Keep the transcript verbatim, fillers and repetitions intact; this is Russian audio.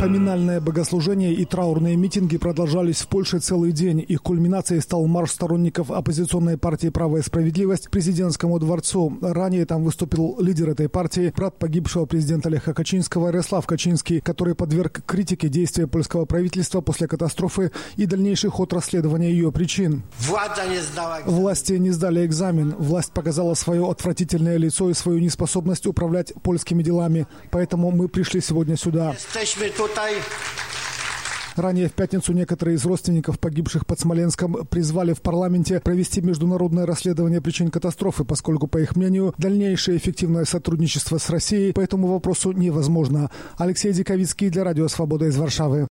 Поминальное богослужение и траурные митинги продолжались в Польше целый день. Их кульминацией стал марш сторонников оппозиционной партии «Право и справедливость» к президентскому дворцу. Ранее там выступил лидер этой партии, брат погибшего президента Леха Качинского Ярослав Качинский, который подверг критике действия польского правительства после катастрофы и дальнейший ход расследования ее причин. Власти не сдали экзамен. Власть показала свое отвратительное лицо и свою неспособность управлять польскими делами. Поэтому мы пришли сегодня сюда. Ранее в пятницу некоторые из родственников погибших под Смоленском призвали в парламенте провести международное расследование причин катастрофы, поскольку, по их мнению, дальнейшее эффективное сотрудничество с Россией по этому вопросу невозможно. Алексей Диковицкий для Радио Свобода из Варшавы.